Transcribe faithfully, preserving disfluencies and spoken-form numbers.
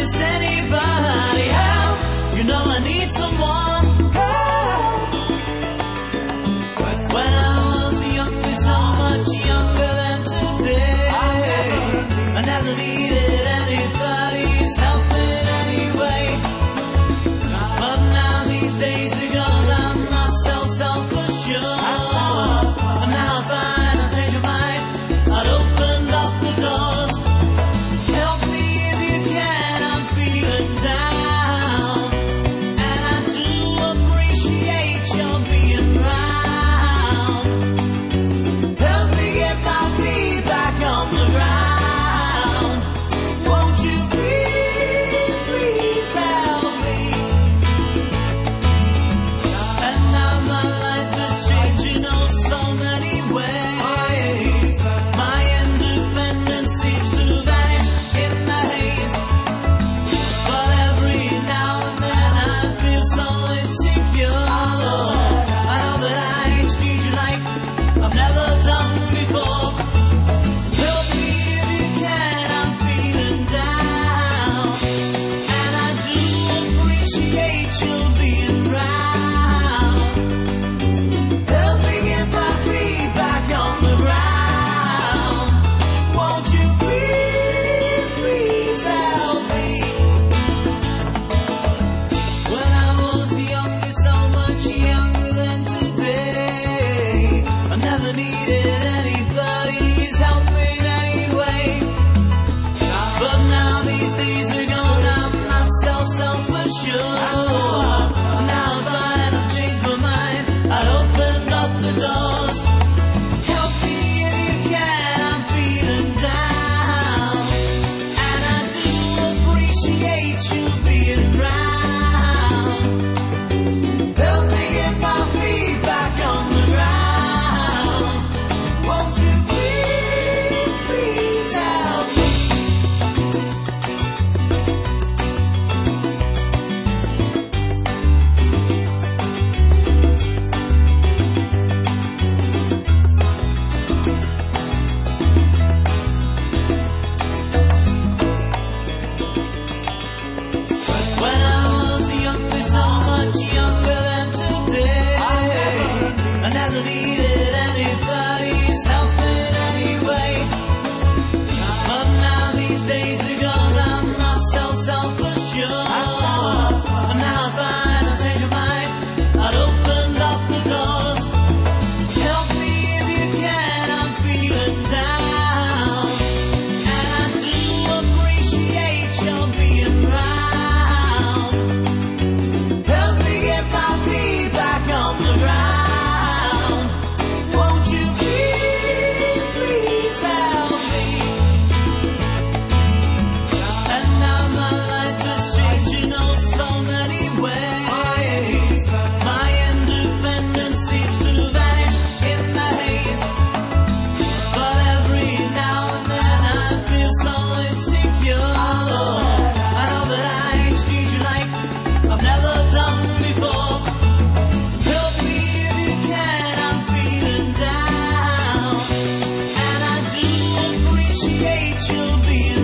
just anybody. Help, you know I need someone. Help. When I was younger, so much younger than today, I never needed anybody's help in any way. But now these days are gone, I'm not so self-assured. And now I find I've changed my mind, I'd opened up the doors. Help me if you can, I'm feeling down. And I do appreciate your being round. Help me get my feet back on the ground. Won't you please, please help me? And now my life is changing oh so many ways. My independence seems to vanish in the haze. But every now and then I feel so insecure. I know that I need you like I've never done before. Help me if you can, I'm feeling down. And I do appreciate you being round. Help me get my feet back on the ground. Won't you please, please help me? When I was younger, so much younger than today, I never needed anybody's help in any way. But now these days are gone, I'm not so self-assured. Now I find I've changed my mind, I'd opened up the doors. Help me if you can, I'm feeling down. And I do appreciate you being round. Help me get my feet back on the ground. Won't you please, please help me? When I was younger, so much younger than today, I never needed anybody's help in any way. But now these days are gone, I'm not so self-assured. And now I find I've changed my mind, I'd opened up the doors. Help me if you can, I'm feeling down. And I do appreciate your being round. Help me get my feet back on the ground. Won't you please, please help me? And now my life is changing oh so many ways. My independence seems to vanish in the haze. But every now and then I feel so insecure. I know that I need you like I've never done before. Help me if you can, I'm feeling down. And I do appreciate you being